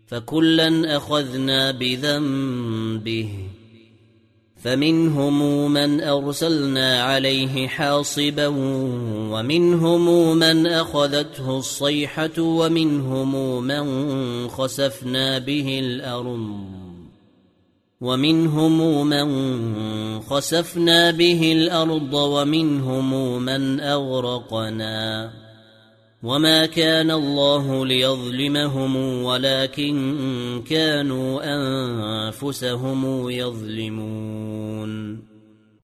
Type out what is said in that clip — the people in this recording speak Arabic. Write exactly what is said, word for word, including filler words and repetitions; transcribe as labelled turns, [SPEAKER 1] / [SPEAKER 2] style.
[SPEAKER 1] فكلا أخذنا بذنبه فمنهم من أرسلنا عليه حاصبا ومنهم من أخذته الصيحة ومنهم من خسفنا به الأرض ومنهم من خسفنا به الأرض ومنهم من أغرقنا وما كان الله ليظلمهم ولكن كانوا أنفسهم يظلمون